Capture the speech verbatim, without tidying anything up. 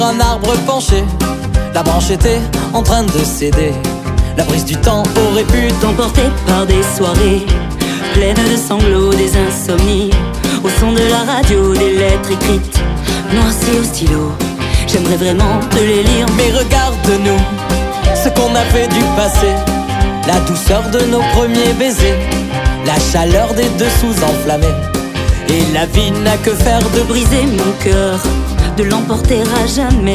Un arbre penché, la branche était en train de céder. La brise du temps aurait pu t'emporter par des soirées pleines de sanglots, des insomnies, au son de la radio, des lettres écrites noircies au stylo. J'aimerais vraiment te les lire, mais regarde-nous, ce qu'on a fait du passé, la douceur de nos premiers baisers, la chaleur des dessous enflammés. Et la vie n'a que faire de de briser mon cœur, de l'emporter à jamais.